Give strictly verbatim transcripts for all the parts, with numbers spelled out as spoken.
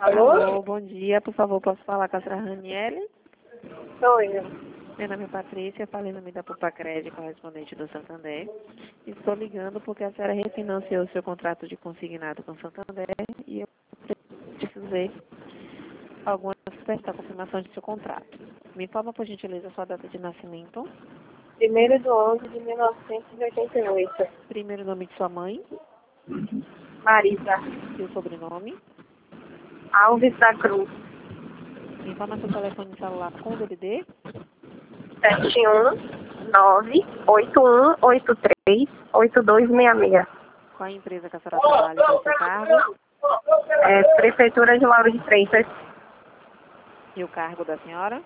Alô? Alô, bom dia. Por favor, posso falar com a senhora Raniele? Sou eu. Meu nome é Patrícia, falei em nome da Pupacred, correspondente do Santander. Estou ligando porque a senhora refinanciou seu contrato de consignado com o Santander e eu precisei algumas espécie da confirmação de seu contrato. Me informa, por gentileza, a sua data de nascimento, Primeiro de onze de mil novecentos e oitenta e oito. primeiro nome de sua mãe Marisa. e o sobrenome. Alves da Cruz. Me informa seu telefone celular com D D D. sete um nove oito um oito três oito dois seis seis. Qual a empresa que a senhora trabalha e qual é o seu cargo? É, Prefeitura de Lauro de Freitas. E o cargo da senhora?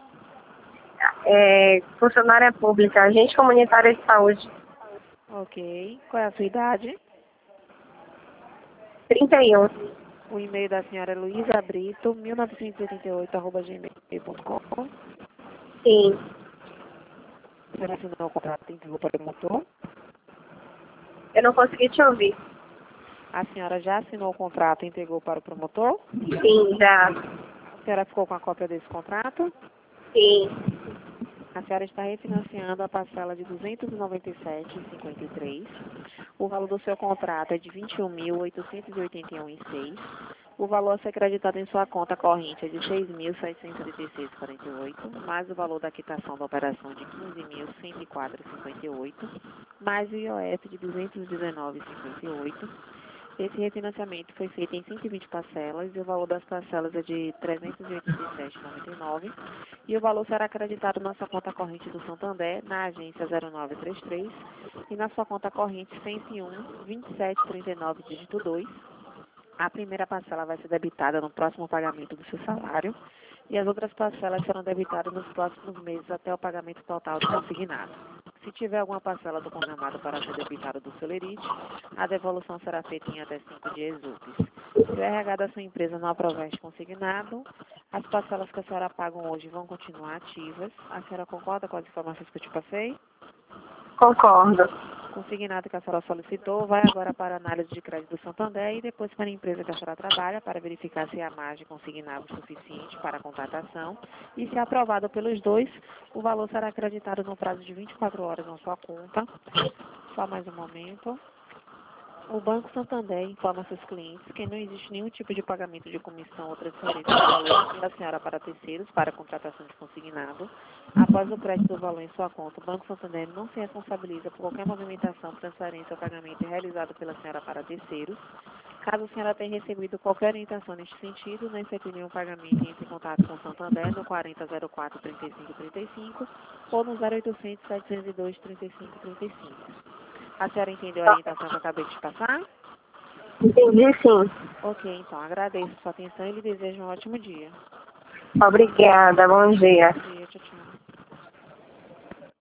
É, funcionária pública, agente comunitária de saúde. Ok. Qual é a sua idade? trinta e um. O e-mail da senhora é luísa brito mil novecentos e oitenta e oito arroba gmail ponto com. Sim. A senhora assinou o contrato e entregou para o promotor? Eu não consegui te ouvir. A senhora já assinou o contrato e entregou para o promotor? Sim, já. A senhora ficou com a cópia desse contrato? Sim. A senhora está refinanciando a parcela de duzentos e noventa e sete reais e cinquenta e três centavos. O valor do seu contrato é de vinte e um mil oitocentos e oitenta e um reais e seis centavos. O valor a ser acreditado em sua conta corrente é de seis mil seiscentos e trinta e seis reais e quarenta e oito centavos, mais o valor da quitação da operação de quinze mil cento e quatro reais e cinquenta e oito centavos, mais o I O F de duzentos e dezenove reais e cinquenta e oito centavos. Esse refinanciamento foi feito em cento e vinte parcelas e o valor das parcelas é de trezentos e oitenta e sete reais e noventa e nove centavos e o valor será acreditado na sua conta corrente do Santander, na agência zero nove três três e na sua conta corrente cento e um, vinte e sete, trinta e nove, dígito dois. A primeira parcela vai ser debitada no próximo pagamento do seu salário e as outras parcelas serão debitadas nos próximos meses até o pagamento total do consignado. Se tiver alguma parcela do condenado para ser debitada do Celerite, a devolução será feita em até cinco dias úteis. Se o R H da sua empresa não aprovar este consignado, as parcelas que a senhora pagam hoje vão continuar ativas. A senhora concorda com as informações que eu te passei? Concordo. O consignado que a senhora solicitou vai agora para a análise de crédito do Santander e depois para a empresa que a senhora trabalha para verificar se há margem consignável suficiente para a contratação e, se aprovado pelos dois, o valor será acreditado no prazo de vinte e quatro horas na sua conta. Só mais um momento. O Banco Santander informa seus clientes que não existe nenhum tipo de pagamento de comissão ou transferência do valor da senhora para terceiros para a contratação de consignado. Após o crédito do valor em sua conta, o Banco Santander não se responsabiliza por qualquer movimentação, transferência ou pagamento realizado pela senhora para terceiros. Caso a senhora tenha recebido qualquer orientação neste sentido, não efetue nenhum pagamento e entre em contato com o Santander no quarenta zero quatro, trinta e cinco trinta e cinco ou no zero oitocentos, setecentos e dois, trinta e cinco trinta e cinco. A senhora entendeu a orientação que eu acabei de te passar? Entendi, sim. Ok, então, agradeço a sua atenção e lhe desejo um ótimo dia. Obrigada. Bom dia. Bom dia, tchau, tchau.